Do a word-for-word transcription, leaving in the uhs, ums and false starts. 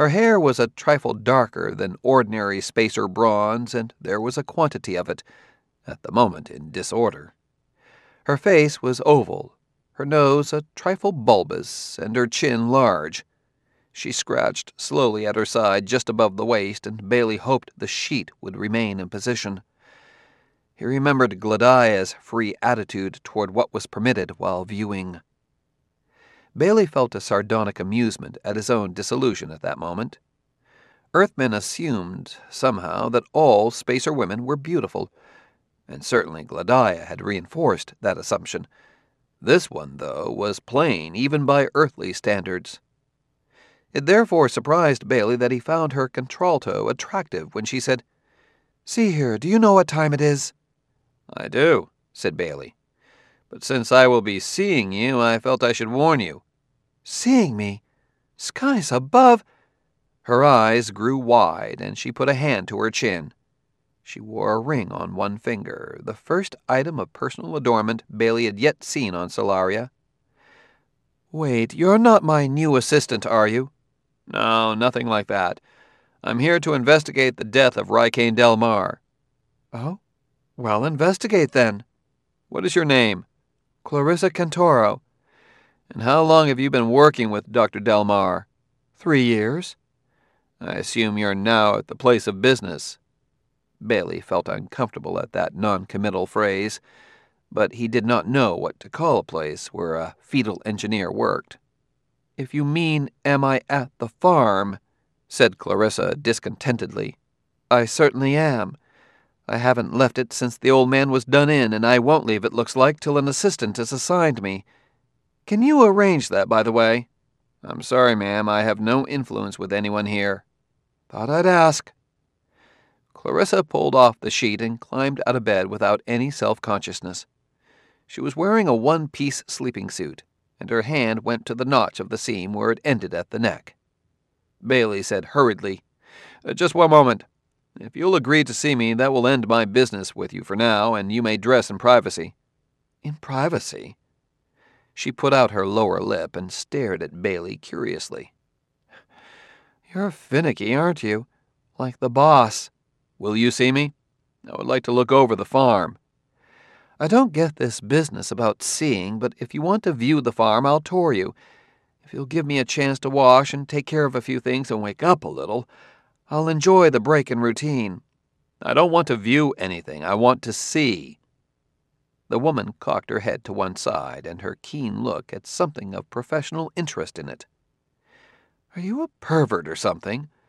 Her hair was a trifle darker than ordinary spacer bronze, and there was a quantity of it, at the moment in disorder. Her face was oval, her nose a trifle bulbous, and her chin large. She scratched slowly at her side just above the waist, and Bailey hoped the sheet would remain in position. He remembered Gladia's free attitude toward what was permitted while viewing. Bailey felt a sardonic amusement at his own disillusion at that moment. Earthmen assumed, somehow, that all spacer women were beautiful, and certainly Gladia had reinforced that assumption. This one, though, was plain even by earthly standards. It therefore surprised Bailey that he found her contralto attractive when she said, "See here, do you know what time it is?" "I do," said Bailey. "But since I will be seeing you, I felt I should warn you." "Seeing me? Skies above—" Her eyes grew wide, and she put a hand to her chin. She wore a ring on one finger, the first item of personal adornment Bailey had yet seen on Solaria. "Wait, you're not my new assistant, are you?" "No, nothing like that. I'm here to investigate the death of Rykane Del Mar." "Oh? Well, investigate then." "What is your name?" "Clarissa Cantoro." "And how long have you been working with Doctor Del Mar?" "Three years." "I assume you're now at the place of business." Bailey felt uncomfortable at that non-committal phrase, but he did not know what to call a place where a fetal engineer worked. "If you mean, am I at the farm?" said Clarissa discontentedly. "I certainly am. I haven't left it since the old man was done in, and I won't leave it, looks like, till an assistant is assigned me. Can you arrange that, by the way?" "I'm sorry, ma'am, I have no influence with anyone here." "Thought I'd ask." Clarissa pulled off the sheet and climbed out of bed without any self-consciousness. She was wearing a one-piece sleeping suit, and her hand went to the notch of the seam where it ended at the neck. Bailey said hurriedly, "Just one moment. If you'll agree to see me, that will end my business with you for now, and you may dress in privacy." "In privacy?" She put out her lower lip and stared at Bailey curiously. "You're finicky, aren't you? Like the boss." "Will you see me? I would like to look over the farm." "I don't get this business about seeing, but if you want to view the farm, I'll tour you. If you'll give me a chance to wash and take care of a few things and wake up a little, I'll enjoy the break in routine." "I don't want to view anything. I want to see." The woman cocked her head to one side, and her keen look had something of professional interest in it. "Are you a pervert or something?